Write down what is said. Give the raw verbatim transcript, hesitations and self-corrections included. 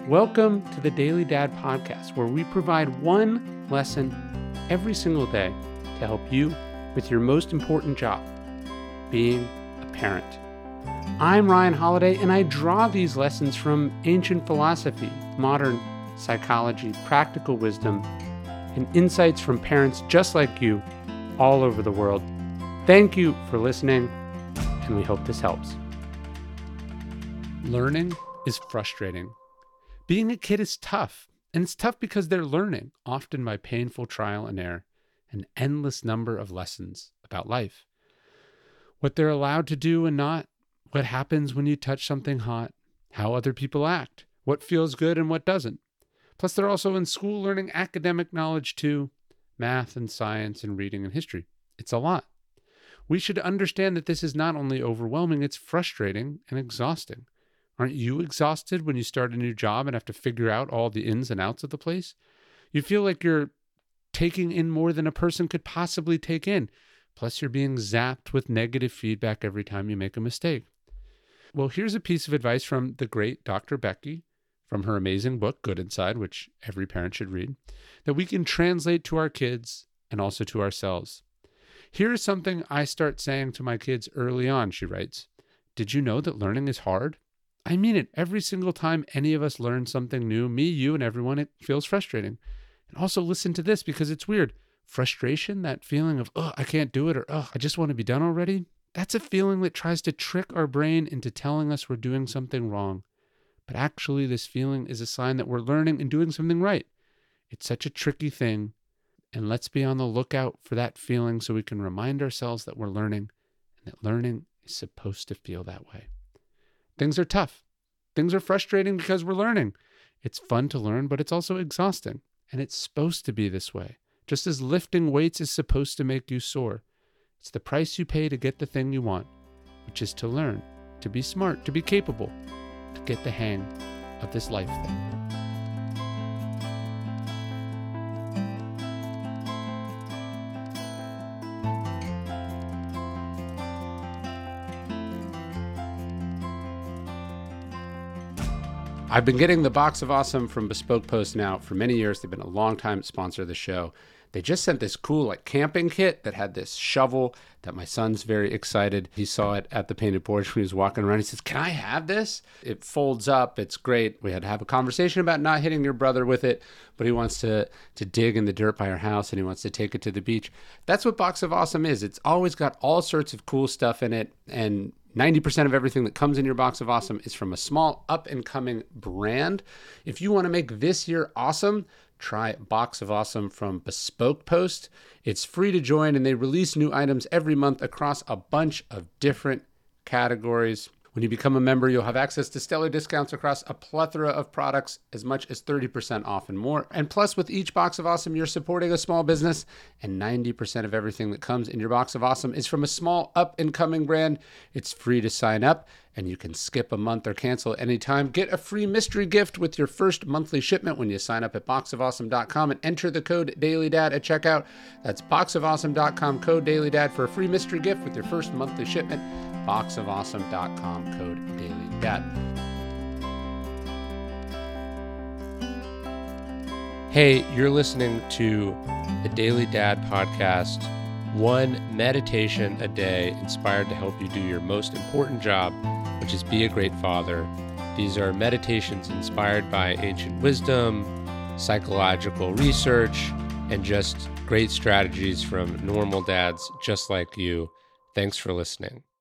Welcome to the Daily Dad Podcast, where we provide one lesson every single day to help you with your most important job, being a parent. I'm Ryan Holiday, and I draw these lessons from ancient philosophy, modern psychology, practical wisdom, and insights from parents just like you all over the world. Thank you for listening, and we hope this helps. Learning is frustrating. Being a kid is tough, and it's tough because they're learning, often by painful trial and error, an endless number of lessons about life. What they're allowed to do and not, what happens when you touch something hot, how other people act, what feels good and what doesn't. Plus, they're also in school learning academic knowledge too, math and science and reading and history. It's a lot. We should understand that this is not only overwhelming, it's frustrating and exhausting. Aren't you exhausted when you start a new job and have to figure out all the ins and outs of the place? You feel like you're taking in more than a person could possibly take in. Plus, you're being zapped with negative feedback every time you make a mistake. Well, here's a piece of advice from the great Doctor Becky, from her amazing book, Good Inside, which every parent should read, that we can translate to our kids and also to ourselves. Here's something I start saying to my kids early on, she writes. Did you know that learning is hard? I mean it. Every single time any of us learn something new, me, you, and everyone, it feels frustrating. And also listen to this because it's weird. Frustration, that feeling of, oh, I can't do it, or oh, I just want to be done already. That's a feeling that tries to trick our brain into telling us we're doing something wrong. But actually, this feeling is a sign that we're learning and doing something right. It's such a tricky thing. And let's be on the lookout for that feeling so we can remind ourselves that we're learning and that learning is supposed to feel that way. Things are tough. Things are frustrating because we're learning. It's fun to learn, but it's also exhausting. And it's supposed to be this way. Just as lifting weights is supposed to make you sore. It's the price you pay to get the thing you want, which is to learn, to be smart, to be capable, to get the hang of this life thing. I've been getting the Box of Awesome from Bespoke Post now for many years. They've been a long-time sponsor of the show. They just sent this cool like camping kit that had this shovel that my son's very excited. He saw it at the Painted Porch when he was walking around. He says, can I have this? It folds up. It's great. We had to have a conversation about not hitting your brother with it, but he wants to, to dig in the dirt by our house and he wants to take it to the beach. That's what Box of Awesome is. It's always got all sorts of cool stuff in it, and ninety percent of everything that comes in your Box of Awesome is from a small up-and-coming brand. If you want to make this year awesome, try Box of Awesome from Bespoke Post. It's free to join, and they release new items every month across a bunch of different categories. When you become a member, you'll have access to stellar discounts across a plethora of products, as much as thirty percent off and more. And plus, with each Box of Awesome, you're supporting a small business, and ninety percent of everything that comes in your Box of Awesome is from a small up-and-coming brand. It's free to sign up, and you can skip a month or cancel anytime. Get a free mystery gift with your first monthly shipment when you sign up at box of awesome dot com and enter the code DailyDad at checkout. That's box of awesome dot com, code DailyDad for a free mystery gift with your first monthly shipment. box of awesome dot com, code DailyDad. Hey, you're listening to the Daily Dad Podcast. One meditation a day inspired to help you do your most important job, which is be a great father. These are meditations inspired by ancient wisdom, psychological research, and just great strategies from normal dads just like you. Thanks for listening.